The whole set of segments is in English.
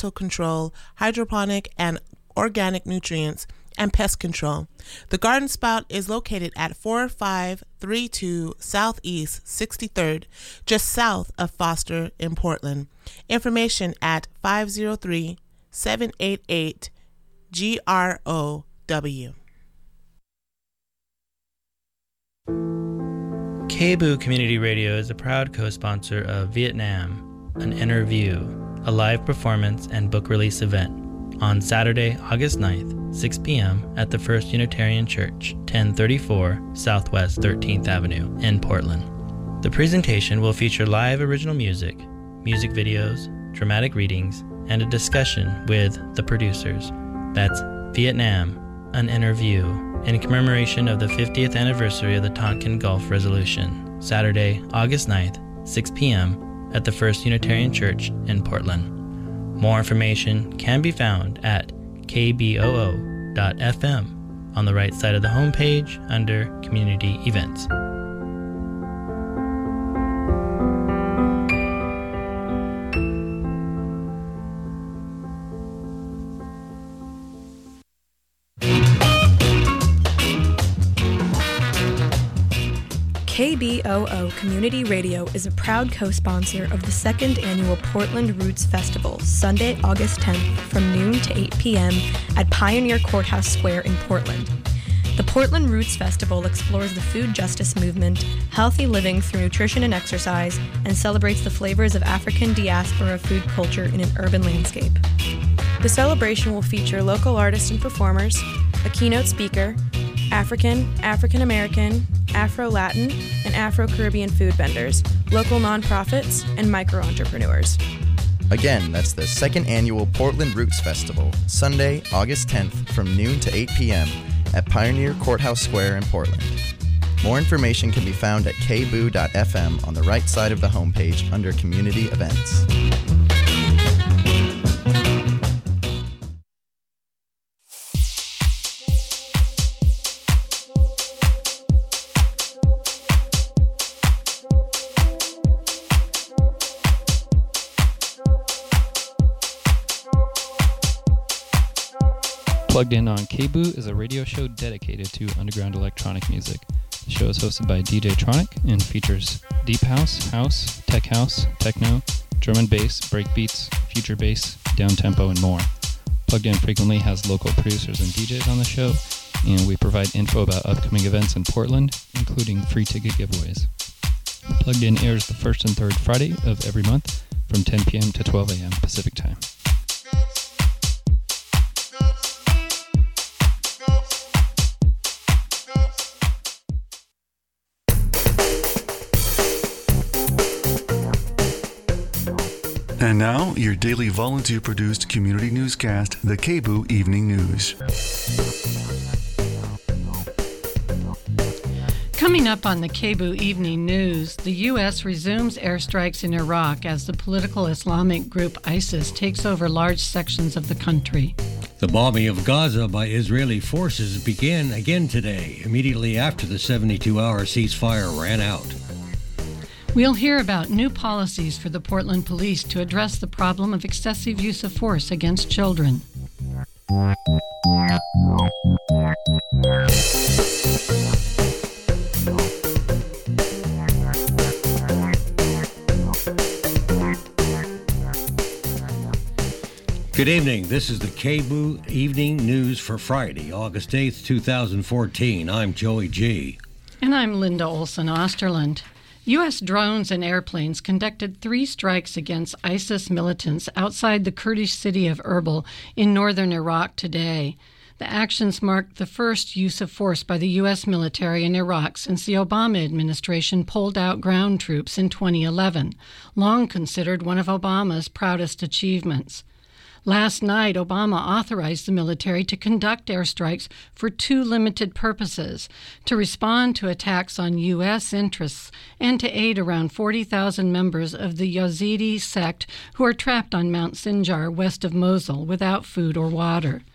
environmental control, hydroponic and organic nutrients, and pest control. The Garden Spout is located at 4532 Southeast 63rd, just south of Foster in Portland. Information at 503-788-GROW. KBOO Community Radio is a proud co-sponsor of Vietnam, an interview, a live performance and book release event on Saturday, August 9th, 6 p.m. at the First Unitarian Church, 1034 Southwest 13th Avenue in Portland. The presentation will feature live original music, music videos, dramatic readings, and a discussion with the producers. That's Vietnam, an interview, in commemoration of the 50th anniversary of the Tonkin Gulf Resolution, Saturday, August 9th, 6 p.m. at the First Unitarian Church in Portland. More information can be found at kboo.fm on the right side of the homepage under Community Events. KBOO Community Radio is a proud co-sponsor of the second annual Portland Roots Festival, Sunday, August 10th from noon to 8 p.m. at Pioneer Courthouse Square in Portland. The Portland Roots Festival explores the food justice movement, healthy living through nutrition and exercise, and celebrates the flavors of African diaspora food culture in an urban landscape. The celebration will feature local artists and performers, a keynote speaker, African, African American, Afro-Latin, and Afro-Caribbean food vendors, local nonprofits, and micro-entrepreneurs. Again, that's the second annual Portland Roots Festival, Sunday, August 10th from noon to 8 p.m. at Pioneer Courthouse Square in Portland. More information can be found at kboo.fm on the right side of the homepage under Community Events. Plugged In on KBOO is a radio show dedicated to underground electronic music. The show is hosted by DJ Tronic and features deep house, tech house, techno, drum and bass, breakbeats, future bass, downtempo, and more. Plugged In frequently has local producers and DJs on the show, and we provide info about upcoming events in Portland, including free ticket giveaways. Plugged In airs the first and third Friday of every month from 10 p.m. to 12 a.m. Pacific Time. And now, your daily volunteer-produced community newscast, the KBOO Evening News. Coming up on the KBOO Evening News, the U.S. resumes airstrikes in Iraq as the political Islamic group ISIS takes over large sections of the country. The bombing of Gaza by Israeli forces began again today, immediately after the 72-hour ceasefire ran out. We'll hear about new policies for the Portland Police to address the problem of excessive use of force against children. Good evening. This is the KBOO Evening News for Friday, August 8th, 2014. I'm Joey G. And I'm Linda Olson Osterland. U.S. drones and airplanes conducted 3 strikes against ISIS militants outside the Kurdish city of Erbil in northern Iraq today. The actions marked the first use of force by the U.S. military in Iraq since the Obama administration pulled out ground troops in 2011, long considered one of Obama's proudest achievements. Last night, Obama authorized the military to conduct airstrikes for 2 limited purposes: to respond to attacks on U.S. interests and to aid around 40,000 members of the Yazidi sect who are trapped on Mount Sinjar west of Mosul without food or water.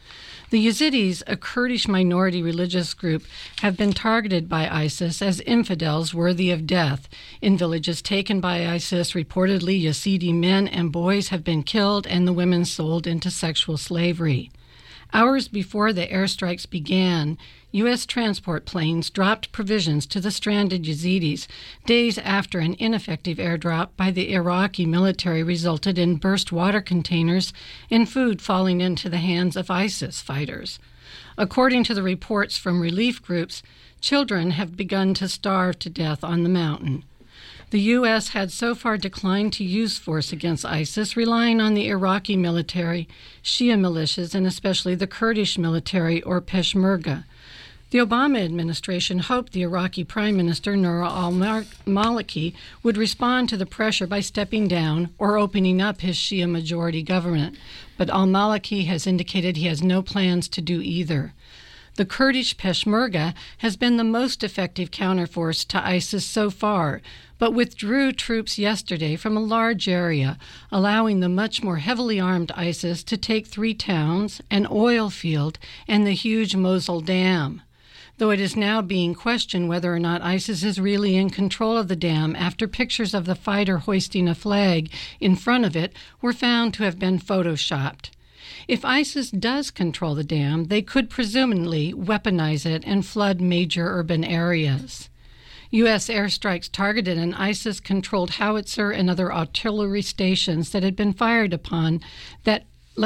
The Yazidis, a Kurdish minority religious group, have been targeted by ISIS as infidels worthy of death. In villages taken by ISIS, reportedly Yazidi men and boys have been killed and the women sold into sexual slavery. Hours before the airstrikes began, U.S. transport planes dropped provisions to the stranded Yazidis days after an ineffective airdrop by the Iraqi military resulted in burst water containers and food falling into the hands of ISIS fighters. According to the reports from relief groups, children have begun to starve to death on the mountain. The U.S. had so far declined to use force against ISIS, relying on the Iraqi military, Shia militias, and especially the Kurdish military, or Peshmerga. The Obama administration hoped the Iraqi Prime Minister Noor al-Maliki would respond to the pressure by stepping down or opening up his Shia-majority government, but al-Maliki has indicated he has no plans to do either. The Kurdish Peshmerga has been the most effective counterforce to ISIS so far, but withdrew troops yesterday from a large area, allowing the much more heavily armed ISIS to take 3 towns, an oil field, and the huge Mosul Dam. Though it is now being questioned whether or not ISIS is really in control of the dam after pictures of the fighter hoisting a flag in front of it were found to have been photoshopped. If ISIS does control the dam, they could presumably weaponize it and flood major urban areas. U.S. airstrikes targeted an ISIS-controlled howitzer and other artillery stations that had been fired upon that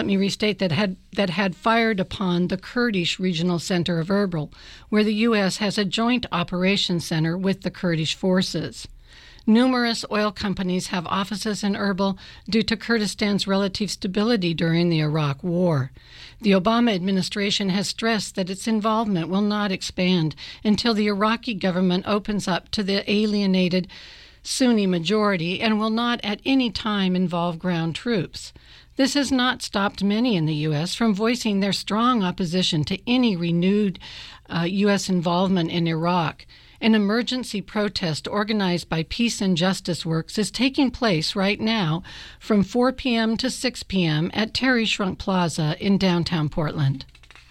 had fired upon the Kurdish regional center of Erbil, where the U.S. has a joint operations center with the Kurdish forces. Numerous oil companies have offices in Erbil due to Kurdistan's relative stability during the Iraq War. The Obama administration has stressed that its involvement will not expand until the Iraqi government opens up to the alienated Sunni majority and will not at any time involve ground troops. This has not stopped many in the U.S. from voicing their strong opposition to any renewed U.S. involvement in Iraq. An emergency protest organized by Peace and Justice Works is taking place right now from 4 p.m. to 6 p.m. at Terry Shrunk Plaza in downtown Portland.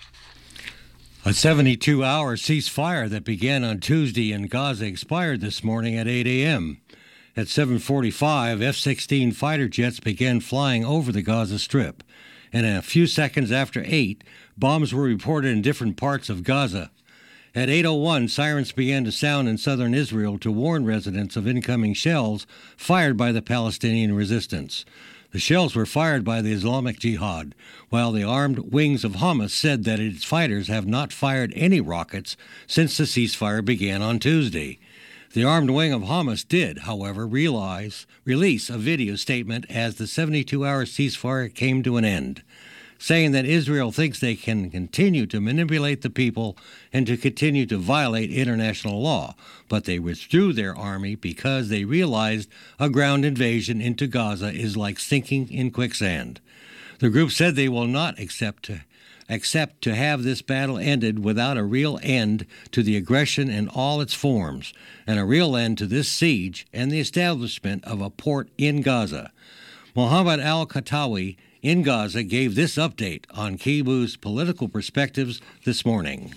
A 72-hour ceasefire that began on Tuesday in Gaza expired this morning at 8 a.m. At 7:45, F-16 fighter jets began flying over the Gaza Strip, and a few seconds after 8, bombs were reported in different parts of Gaza. At 8:01, sirens began to sound in southern Israel to warn residents of incoming shells fired by the Palestinian resistance. The shells were fired by the Islamic Jihad, while the armed wings of Hamas said that its fighters have not fired any rockets since the ceasefire began on Tuesday. The armed wing of Hamas did, however, release a video statement as the 72-hour ceasefire came to an end, saying that Israel thinks they can continue to manipulate the people and to continue to violate international law, but they withdrew their army because they realized a ground invasion into Gaza is like sinking in quicksand. The group said they will not accept to have this battle ended without a real end to the aggression in all its forms, and a real end to this siege and the establishment of a port in Gaza. Mohammed al-Katawi in Gaza gave this update on KBOO's political perspectives this morning.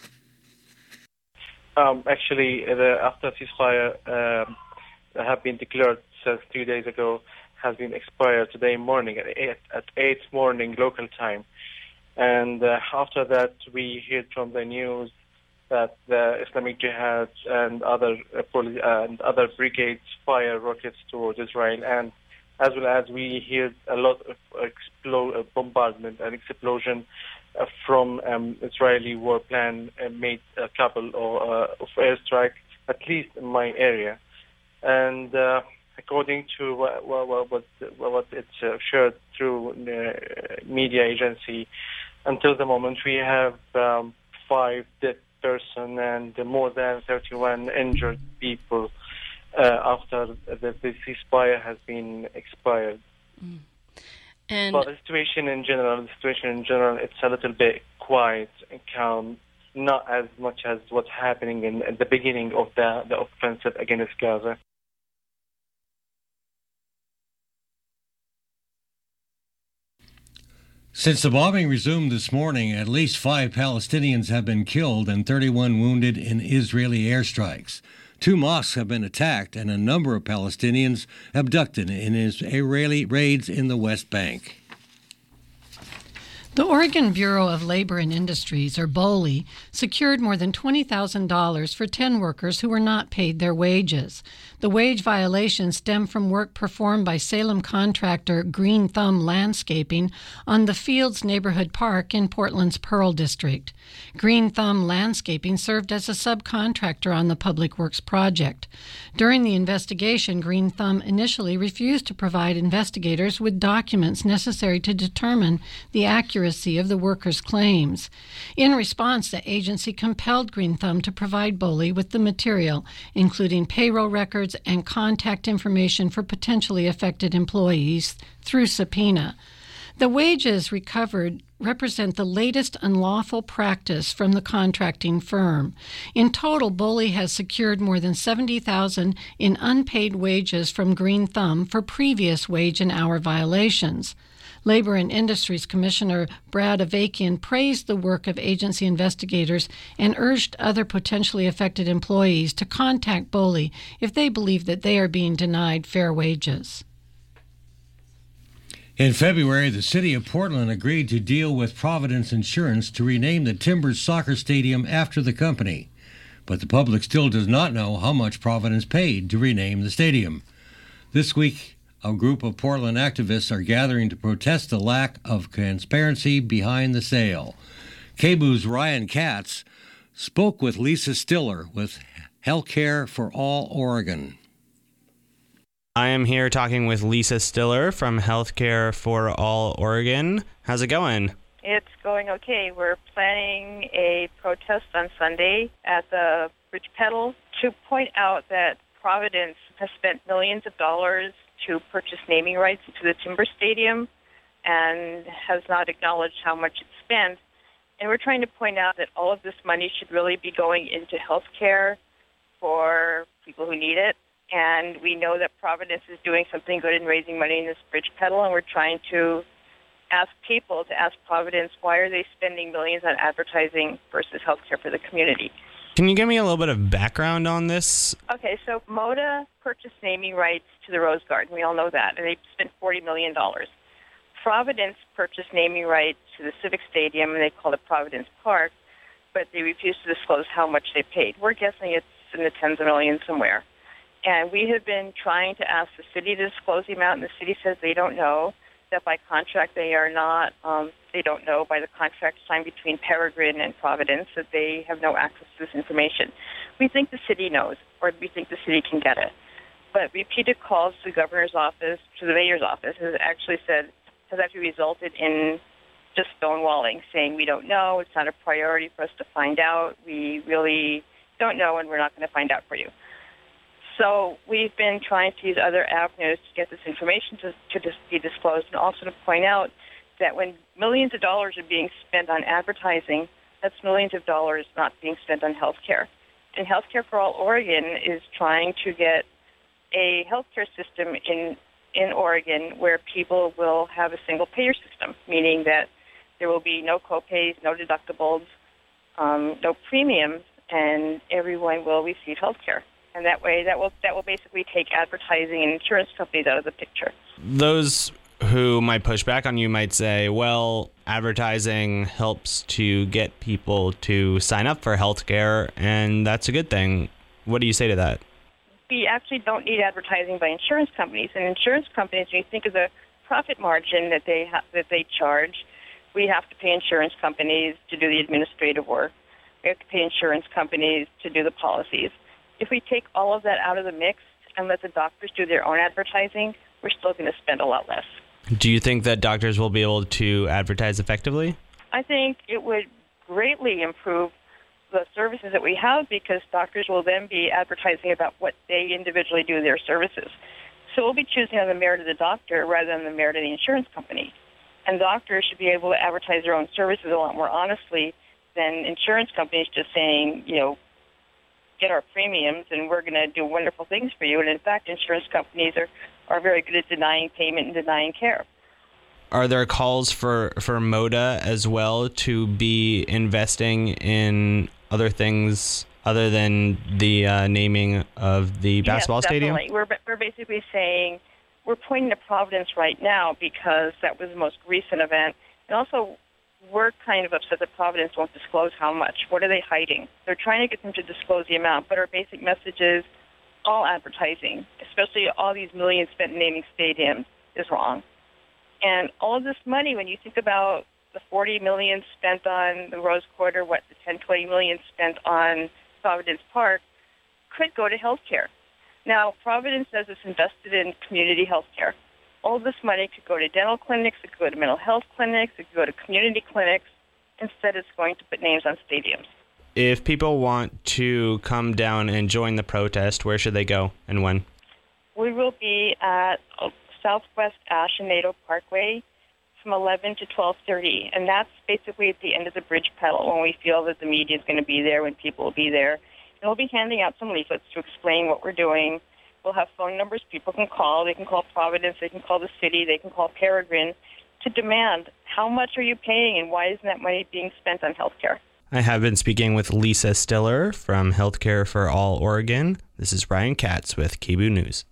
Actually, after ceasefire have been declared since 2 days ago, has been expired today morning at 8 morning local time. And after that, we heard from the news that the Islamic Jihad and other brigades fire rockets towards Israel, and as well as we heard a lot of bombardment and explosion from Israeli war plan made a couple of airstrikes, at least in my area. And according to what it's shared through media agency, until the moment we have 5 dead persons and more than 31 injured people after the ceasefire has been expired. And but the situation in general, it's a little bit quiet and calm, not as much as what's happening at the beginning of the offensive against Gaza. Since the bombing resumed this morning, at least 5 Palestinians have been killed and 31 wounded in Israeli airstrikes. 2 mosques have been attacked and a number of Palestinians abducted in Israeli raids in the West Bank. The Oregon Bureau of Labor and Industries, or BOLI, secured more than $20,000 for 10 workers who were not paid their wages. The wage violations stem from work performed by Salem contractor Green Thumb Landscaping on the Fields Neighborhood Park in Portland's Pearl District. Green Thumb Landscaping served as a subcontractor on the Public Works project. During the investigation, Green Thumb initially refused to provide investigators with documents necessary to determine the accuracy of the workers' claims. In response, the agency compelled Green Thumb to provide BOLI with the material, including payroll records and contact information for potentially affected employees through subpoena. The wages recovered represent the latest unlawful practice from the contracting firm. In total, BOLI has secured more than $70,000 in unpaid wages from Green Thumb for previous wage and hour violations. Labor and Industries Commissioner Brad Avakian praised the work of agency investigators and urged other potentially affected employees to contact BOLI if they believe that they are being denied fair wages. In February, the city of Portland agreed to deal with Providence Insurance to rename the Timbers Soccer Stadium after the company. But the public still does not know how much Providence paid to rename the stadium. This week, a group of Portland activists are gathering to protest the lack of transparency behind the sale. KBOO's Ryan Katz spoke with Lisa Stiller with Healthcare for All Oregon. I am here talking with Lisa Stiller from Healthcare for All Oregon. How's it going? It's going okay. We're planning a protest on Sunday at the Bridge Pedal to point out that Providence has spent millions of dollars to purchase naming rights to the Timber Stadium and has not acknowledged how much it's spent. And we're trying to point out that all of this money should really be going into health care for people who need it. And we know that Providence is doing something good in raising money in this Bridge Pedal, and we're trying to ask people to ask Providence, why are they spending millions on advertising versus health care for the community? Can you give me a little bit of background on this? Okay, so MODA purchased naming rights to the Rose Garden. We all know that, and they spent $40 million. Providence purchased naming rights to the Civic Stadium, and they called it Providence Park, but they refused to disclose how much they paid. We're guessing it's in the tens of millions somewhere. And we have been trying to ask the city to disclose the amount, and the city says they don't know, that by contract they are not, they don't know by the contract signed between Peregrine and Providence that they have no access to this information. We think the city knows, or we think the city can get it. But repeated calls to the governor's office, to the mayor's office, has actually resulted in just stonewalling, saying we don't know, it's not a priority for us to find out, we really don't know, and we're not going to find out for you. So we've been trying to use other avenues to get this information to be disclosed, and also to point out that when millions of dollars are being spent on advertising, that's millions of dollars not being spent on health care. And Healthcare for All Oregon is trying to get a healthcare system in Oregon where people will have a single payer system, meaning that there will be no copays, no deductibles, no premiums, and everyone will receive health care. And that way, that will basically take advertising and insurance companies out of the picture. Those who might push back on you might say, well, advertising helps to get people to sign up for healthcare, and that's a good thing. What do you say to that? We actually don't need advertising by insurance companies. And insurance companies, when you think of the profit margin that they charge, we have to pay insurance companies to do the administrative work. We have to pay insurance companies to do the policies. If we take all of that out of the mix and let the doctors do their own advertising, we're still going to spend a lot less. Do you think that doctors will be able to advertise effectively? I think it would greatly improve the services that we have, because doctors will then be advertising about what they individually do their services. So we'll be choosing on the merit of the doctor rather than the merit of the insurance company. And doctors should be able to advertise their own services a lot more honestly than insurance companies just saying, get our premiums and we're going to do wonderful things for you. And in fact, insurance companies are very good at denying payment and denying care. are there calls for MODA as well to be investing in other things other than the naming of the basketball stadium? Yes, definitely. We're basically saying we're pointing to Providence right now because that was the most recent event. And also, we're kind of upset that Providence won't disclose how much. What are they hiding? They're trying to get them to disclose the amount, but our basic message is all advertising, especially all these millions spent naming stadiums, is wrong. And all of this money, when you think about the $40 million spent on the Rose Quarter, the $10-20 million spent on Providence Park, could go to healthcare. Now, Providence says it's invested in community healthcare. All this money could go to dental clinics, it could go to mental health clinics, it could go to community clinics. Instead, it's going to put names on stadiums. If people want to come down and join the protest, where should they go and when? We will be at Southwest Ashenado Parkway from 11 to 12:30, and that's basically at the end of the bridge pedal when we feel that the media is going to be there, when people will be there. And we'll be handing out some leaflets to explain what we're doing. We'll have phone numbers people can call. They can call Providence, they can call the city, they can call Peregrine to demand how much are you paying and why isn't that money being spent on healthcare. I have been speaking with Lisa Stiller from Healthcare for All Oregon. This is Ryan Katz with KBOO News.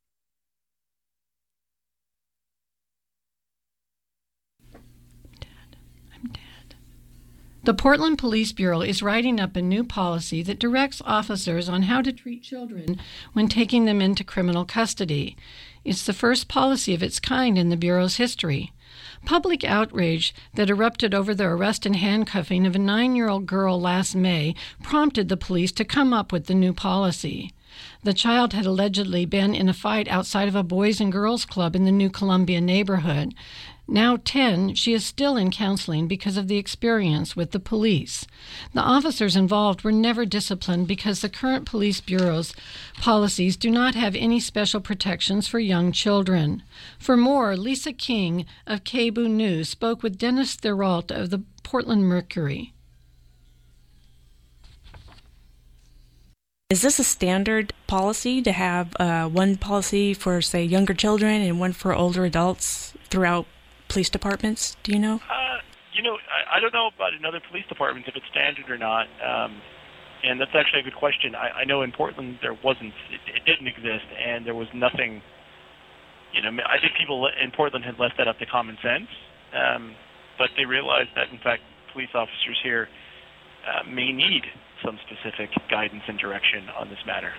The Portland Police Bureau is writing up a new policy that directs officers on how to treat children when taking them into criminal custody. It's the first policy of its kind in the Bureau's history. Public outrage that erupted over the arrest and handcuffing of a 9-year-old girl last May prompted the police to come up with the new policy. The child had allegedly been in a fight outside of a Boys and Girls Club in the New Columbia neighborhood. Now 10, she is still in counseling because of the experience with the police. The officers involved were never disciplined because the current police bureau's policies do not have any special protections for young children. For more, Lisa King of KBOO News spoke with Dennis Therault of the Portland Mercury. Is this a standard policy to have one policy for, say, younger children and one for older adults throughout police departments? Do you know? I don't know about in other police departments if it's standard or not, and that's actually a good question. I know in Portland there wasn't, it didn't exist, and there was nothing. I think people in Portland had left that up to common sense, but they realized that in fact police officers here may need some specific guidance and direction on this matter.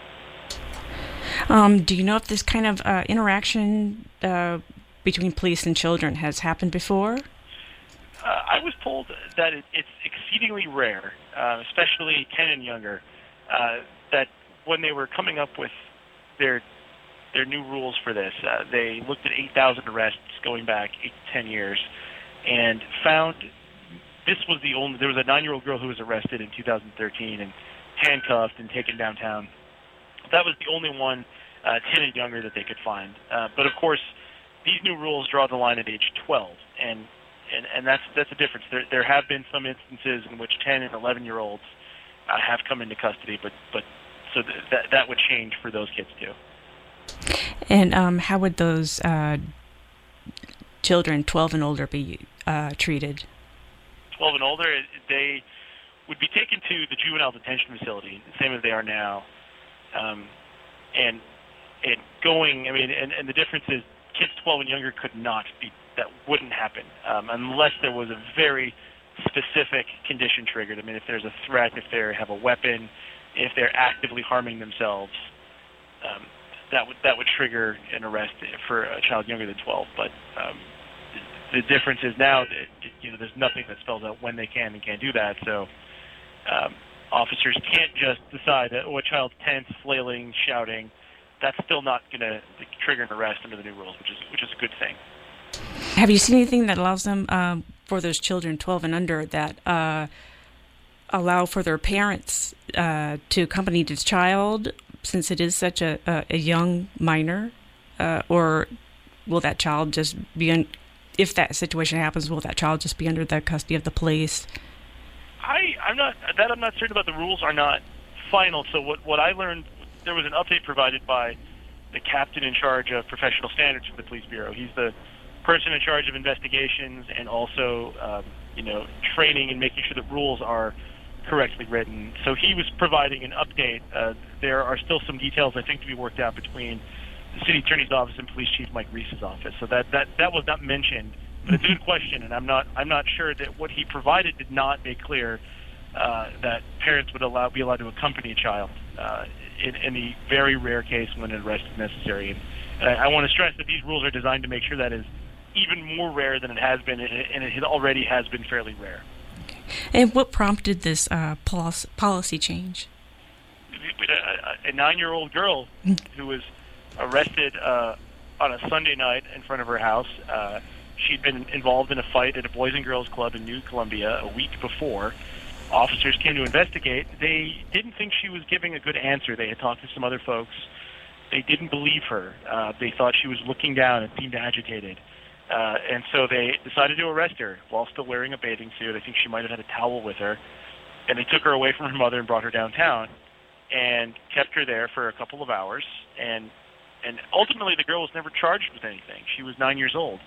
Do you know if this kind of interaction between police and children has happened before? I was told that it's exceedingly rare, especially 10 and younger, that when they were coming up with their new rules for this, they looked at 8,000 arrests going back 8 to 10 years and found there was a 9-year-old girl who was arrested in 2013 and handcuffed and taken downtown. That was the only one 10 and younger that they could find. But of course, these new rules draw the line at age 12, and that's a difference. There have been some instances in which 10 and 11-year-olds have come into custody, but so that would change for those kids too. And how would those children, 12 and older, be treated? 12 and older, they would be taken to the juvenile detention facility, the same as they are now, and the difference is kids 12 and younger could not be, that wouldn't happen unless there was a very specific condition triggered. I mean, if there's a threat, if they have a weapon, if they're actively harming themselves, that would trigger an arrest for a child younger than 12. But the difference is now that there's nothing that spells out when they can and can't do that. So officers can't just decide that a child's tense, flailing, shouting. That's still not going to trigger an arrest under the new rules, which is a good thing. Have you seen anything that allows them, for those children 12 and under, that allow for their parents to accompany this child, since it is such a young minor? Or will that child just be, if that situation happens, will that child just be under the custody of the police? I'm not certain about. The rules are not final. So what I learned, there was an update provided by the captain in charge of professional standards for the police bureau. He's the person in charge of investigations and also, training and making sure the rules are correctly written. So he was providing an update. There are still some details, I think, to be worked out between the city attorney's office and police chief Mike Reese's office. So that was not mentioned, but it's a good question, and I'm not sure that what he provided did not make clear that parents would be allowed to accompany a child in the very rare case when an arrest is necessary. And I want to stress that these rules are designed to make sure that is even more rare than it has been, and it already has been fairly rare. Okay. And what prompted this policy change? A 9-year-old girl who was arrested on a Sunday night in front of her house. She'd been involved in a fight at a Boys and Girls Club in New Columbia a week before. Officers came to investigate. They didn't think she was giving a good answer. They had talked to some other folks. They didn't believe her. They thought she was looking down and seemed agitated. And so they decided to arrest her while still wearing a bathing suit. I think she might have had a towel with her. And they took her away from her mother and brought her downtown and kept her there for a couple of hours. And ultimately, the girl was never charged with anything. She was 9 years old.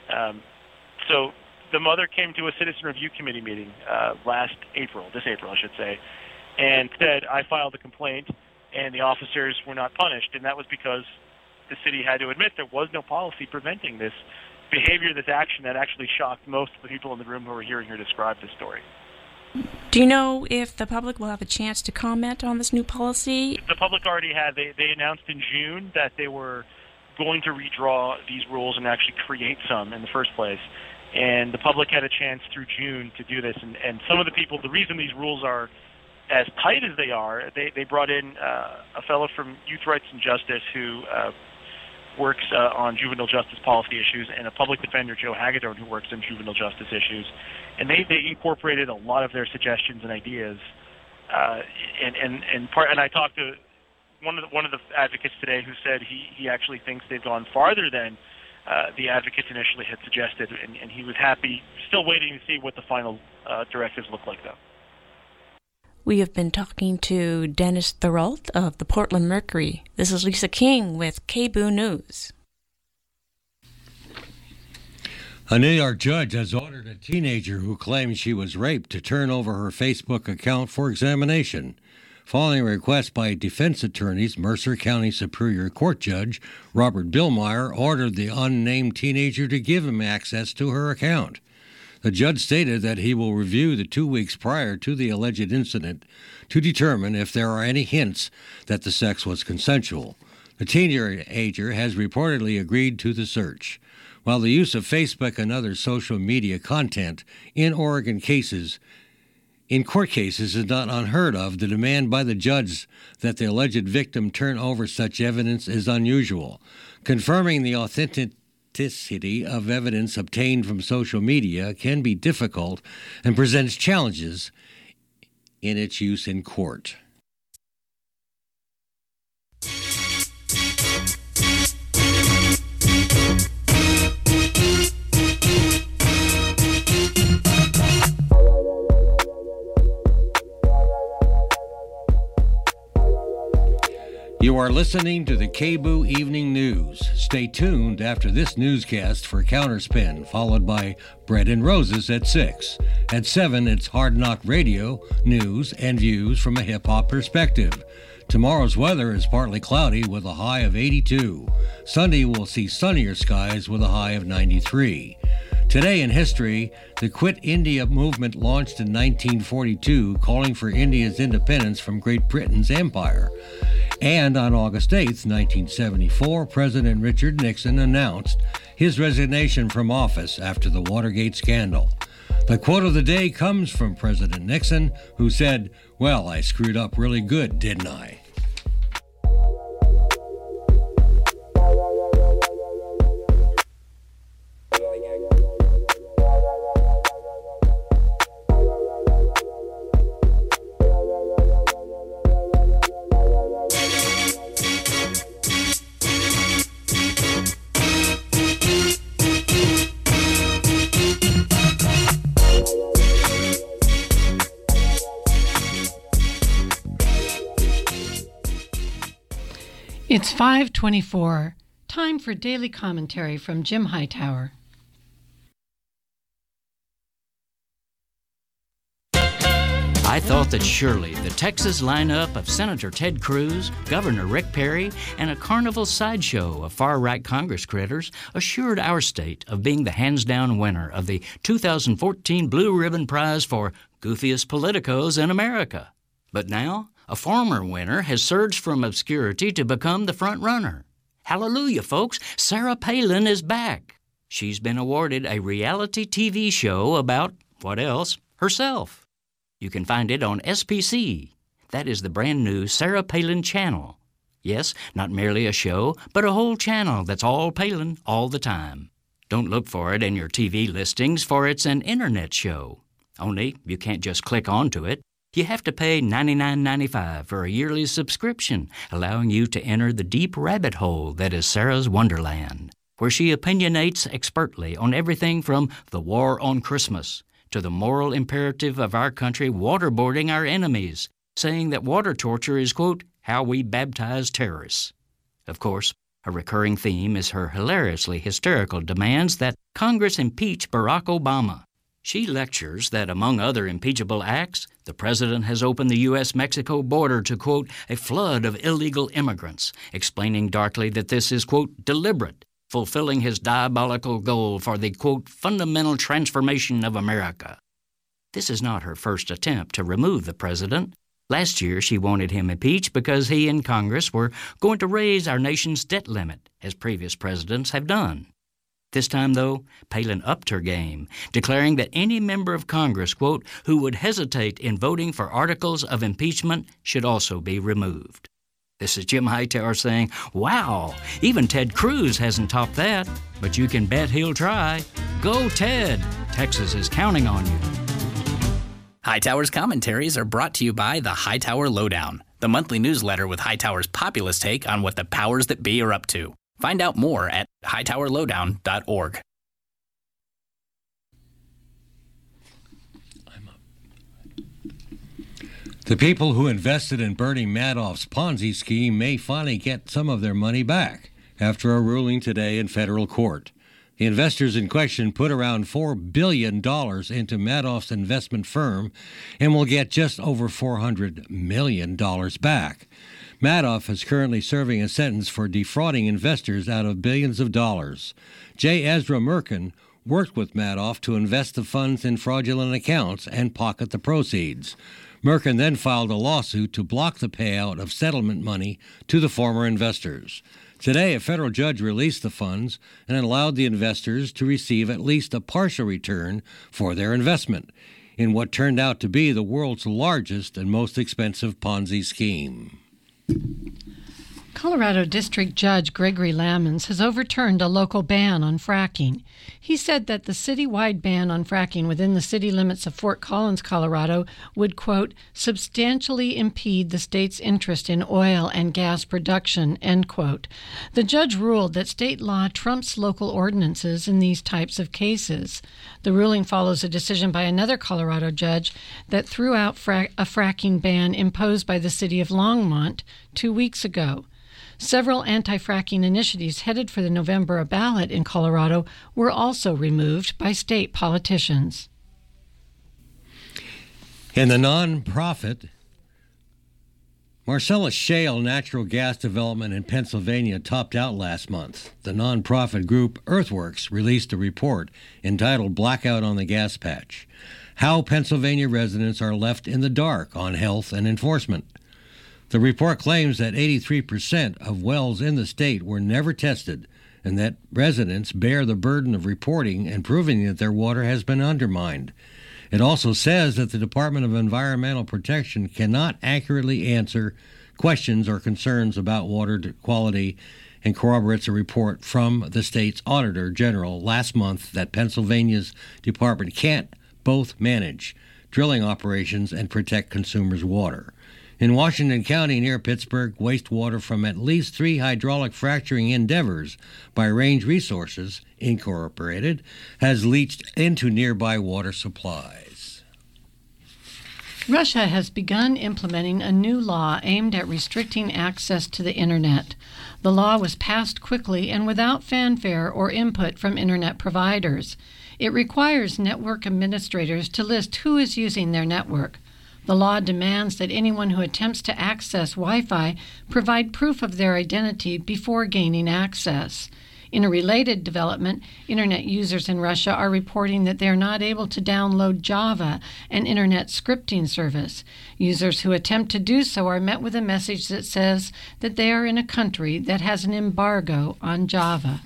So the mother came to a citizen review committee meeting this April, I should say, and said, I filed a complaint, and the officers were not punished. And that was because the city had to admit there was no policy preventing this behavior, this action that actually shocked most of the people in the room who were hearing her describe this story. Do you know if the public will have a chance to comment on this new policy? The public already had. They announced in June that they were going to redraw these rules and actually create some in the first place. And the public had a chance through June to do this. And some of the people, the reason these rules are as tight as they are, they brought in a fellow from Youth Rights and Justice who works on juvenile justice policy issues, and a public defender, Joe Hagedorn, who works in juvenile justice issues. And they incorporated a lot of their suggestions and ideas. And I talked to one of the advocates today who said he actually thinks they've gone farther than the advocates initially had suggested, and he was happy, still waiting to see what the final directives look like, though. We have been talking to Dennis Thorold of the Portland Mercury. This is Lisa King with KBOO News. A New York judge has ordered a teenager who claims she was raped to turn over her Facebook account for examination. Following a request by defense attorneys, Mercer County Superior Court Judge Robert Billmeyer ordered the unnamed teenager to give him access to her account. The judge stated that he will review the 2 weeks prior to the alleged incident to determine if there are any hints that the sex was consensual. The teenager has reportedly agreed to the search. While the use of Facebook and other social media content in Oregon cases, in court cases, is not unheard of, the demand by the judge that the alleged victim turn over such evidence is unusual. Confirming the authenticity of evidence obtained from social media can be difficult and presents challenges in its use in court. You are listening to the KBOO Evening News. Stay tuned after this newscast for Counterspin, followed by Bread and Roses at 6. At 7, it's Hard Knock Radio, news, and views from a hip-hop perspective. Tomorrow's weather is partly cloudy with a high of 82. Sunday will see sunnier skies with a high of 93. Today in history, the Quit India movement launched in 1942, calling for India's independence from Great Britain's empire. And on August 8, 1974, President Richard Nixon announced his resignation from office after the Watergate scandal. The quote of the day comes from President Nixon, who said, "Well, I screwed up really good, didn't I?" It's 5:24. Time for daily commentary from Jim Hightower. I thought that surely the Texas lineup of Senator Ted Cruz, Governor Rick Perry, and a carnival sideshow of far-right Congress critters assured our state of being the hands-down winner of the 2014 Blue Ribbon Prize for Goofiest Politicos in America. But now, a former winner has surged from obscurity to become the front runner. Hallelujah, folks! Sarah Palin is back. She's been awarded a reality TV show about, what else? Herself. You can find it on SPC. That is the brand new Sarah Palin channel. Yes, not merely a show, but a whole channel that's all Palin all the time. Don't look for it in your TV listings, for it's an internet show. Only you can't just click onto it. You have to pay $99.95 for a yearly subscription, allowing you to enter the deep rabbit hole that is Sarah's Wonderland, where she opinionates expertly on everything from the war on Christmas to the moral imperative of our country waterboarding our enemies, saying that water torture is, quote, how we baptize terrorists. Of course, a recurring theme is her hilariously hysterical demands that Congress impeach Barack Obama. She lectures that, among other impeachable acts, the president has opened the U.S.-Mexico border to, quote, a flood of illegal immigrants, explaining darkly that this is, quote, deliberate, fulfilling his diabolical goal for the, quote, fundamental transformation of America. This is not her first attempt to remove the president. Last year, she wanted him impeached because he and Congress were going to raise our nation's debt limit, as previous presidents have done. This time, though, Palin upped her game, declaring that any member of Congress, quote, who would hesitate in voting for articles of impeachment should also be removed. This is Jim Hightower saying, wow, even Ted Cruz hasn't topped that, but you can bet he'll try. Go, Ted! Texas is counting on you. Hightower's commentaries are brought to you by the Hightower Lowdown, the monthly newsletter with Hightower's populist take on what the powers that be are up to. Find out more at hightowerlowdown.org. The people who invested in Bernie Madoff's Ponzi scheme may finally get some of their money back after a ruling today in federal court. The investors in question put around $4 billion into Madoff's investment firm and will get just over $400 million back. Madoff is currently serving a sentence for defrauding investors out of billions of dollars. J. Ezra Merkin worked with Madoff to invest the funds in fraudulent accounts and pocket the proceeds. Merkin then filed a lawsuit to block the payout of settlement money to the former investors. Today, a federal judge released the funds and allowed the investors to receive at least a partial return for their investment in what turned out to be the world's largest and most expensive Ponzi scheme. Colorado District Judge Gregory Lammons has overturned a local ban on fracking. He said that the citywide ban on fracking within the city limits of Fort Collins, Colorado, would, quote, substantially impede the state's interest in oil and gas production, end quote. The judge ruled that state law trumps local ordinances in these types of cases. The ruling follows a decision by another Colorado judge that threw out a fracking ban imposed by the city of Longmont 2 weeks ago. Several anti-fracking initiatives headed for the November ballot in Colorado were also removed by state politicians. In the nonprofit Marcellus Shale natural gas development in Pennsylvania topped out last month. The nonprofit group Earthworks released a report entitled Blackout on the Gas Patch: How Pennsylvania Residents Are Left in the Dark on Health and Enforcement. The report claims that 83% of wells in the state were never tested and that residents bear the burden of reporting and proving that their water has been undermined. It also says that the Department of Environmental Protection cannot accurately answer questions or concerns about water quality and corroborates a report from the state's Auditor General last month that Pennsylvania's department can't both manage drilling operations and protect consumers' water. In Washington County near Pittsburgh, wastewater from at least 3 hydraulic fracturing endeavors by Range Resources, Incorporated, has leached into nearby water supplies. Russia has begun implementing a new law aimed at restricting access to the Internet. The law was passed quickly and without fanfare or input from Internet providers. It requires network administrators to list who is using their network. The law demands that anyone who attempts to access Wi-Fi provide proof of their identity before gaining access. In a related development, Internet users in Russia are reporting that they are not able to download Java, an Internet scripting service. Users who attempt to do so are met with a message that says that they are in a country that has an embargo on Java.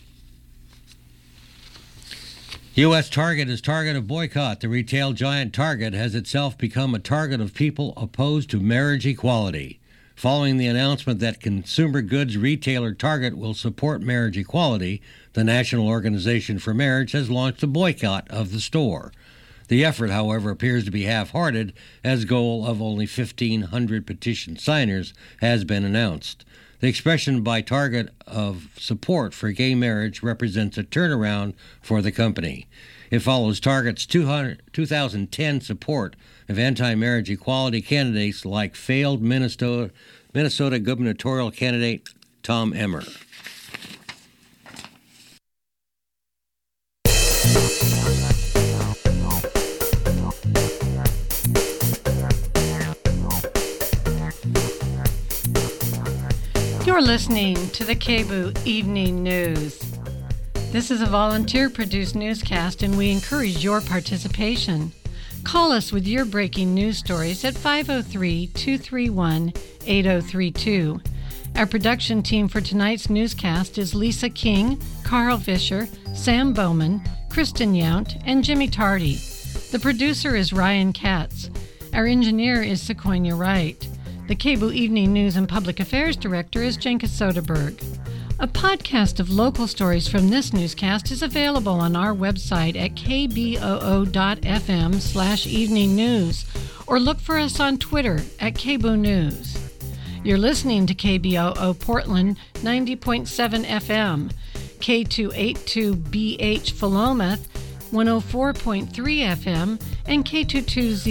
U.S. Target is target of boycott. The retail giant Target has itself become a target of people opposed to marriage equality. Following the announcement that consumer goods retailer Target will support marriage equality, the National Organization for Marriage has launched a boycott of the store. The effort, however, appears to be half-hearted, as goal of only 1,500 petition signers has been announced. The expression by Target of support for gay marriage represents a turnaround for the company. It follows Target's 2010 support of anti-marriage equality candidates like failed Minnesota gubernatorial candidate Tom Emmer. You're listening to the KBOO Evening News. This is a volunteer-produced newscast, and we encourage your participation. Call us with your breaking news stories at 503-231-8032. Our production team for tonight's newscast is Lisa King, Carl Fisher, Sam Bowman, Kristen Yount, and Jimmy Tardy. The producer is Ryan Katz. Our engineer is Sequoia Wright. The KBOO Evening News and Public Affairs Director is Jenka Soderberg. A podcast of local stories from this newscast is available on our website at kboo.fm/evening news, or look for us on Twitter at KBOO News. You're listening to KBOO Portland 90.7 FM, K282BH Philomath 104.3 FM, and K220